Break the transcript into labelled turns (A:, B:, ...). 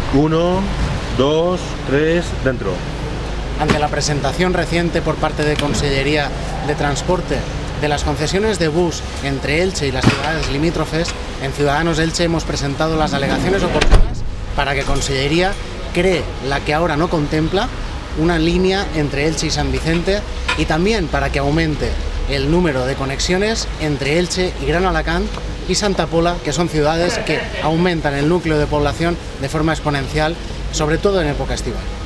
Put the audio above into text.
A: 1, 2, 3, dentro.
B: Ante la presentación reciente por parte de Consellería de Transporte de las concesiones de bus entre Elche y las ciudades limítrofes, en Ciudadanos Elche hemos presentado las alegaciones oportunas para que Consellería cree la que ahora no contempla, una línea entre Elche y San Vicente, y también para que aumente el número de conexiones entre Elche y Gran Alacant y Santa Pola, que son ciudades que aumentan el núcleo de población de forma exponencial, sobre todo en época estival.